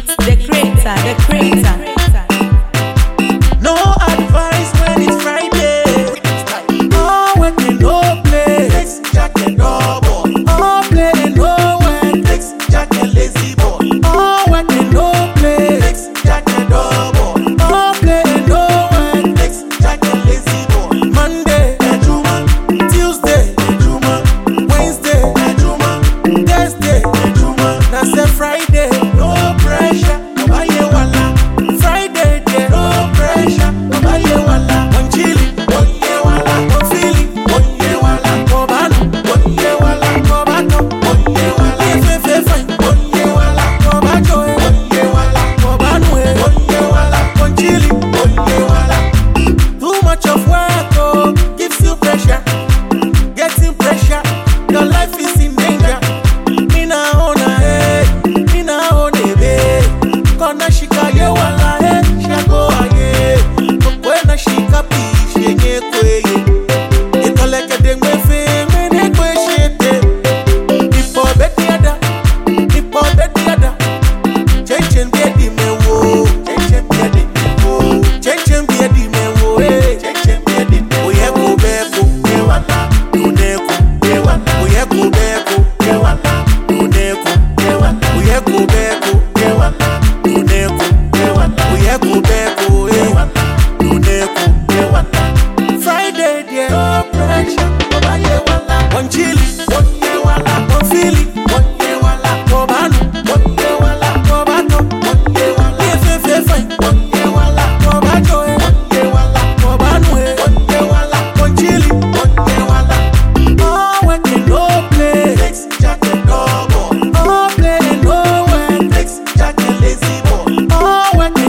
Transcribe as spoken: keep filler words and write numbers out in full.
The creator, the creator. No advice when it's Friday. All work and no play. Next Jack and double. All play and no work. Next Jack and lazy boy. All work and no play. Next Jack and double. All play and no work. Next Jack and lazy boy. Monday, Ejuma. Tuesday, Ejuma. Wednesday, Ejuma. Thursday, Ejuma. That's a Friday. No pressure. Nobody wala. Friday, there no pressure. Nobody wala. One chili, one year wala. One feeling, one year wala. Kobano, one year wala. Kobato, one year wala. Ifefe fine, one year wala. Kobato, one year wala. Kobano, one year wala. One chili, one year wala. Too much of work, oh, gives you pressure. Getting pressure, your life is in danger. Mina ona, eh, mina ona, eh. Kona shika ye wala, eh, shako aye. Kokwena shika pi, shenye kweye. Ikoleke dengwe fe, mene kwe shete. Nipo beti ada, nipo beti ada. Chenchen biedi me wo, chenchen biedi me wo. Chenchen biedi me wo, eh, chenchen biedi me wo. Oye ko beko, ye wala. Duneko, ye wala. Oye ko beko, ye wala. Duneko, ye wala. Oye ko beko, ye wala. Duneko, ye wala. Oye ko beko, ye wala. Duneko, ye wala. Friday, there no pressure. Oba ye wala. One chili, one ye wala. One feeling, one ye wala. Kobano, one ye wala. Kobato, one ye wala. Ifefe fine, one ye wala. Kobato, one ye wala. Kobano, one ye wala. One chili, one ye wala. All work and no play. Next Jack and double. All play and no work. Next Jack and lazy boy. All work and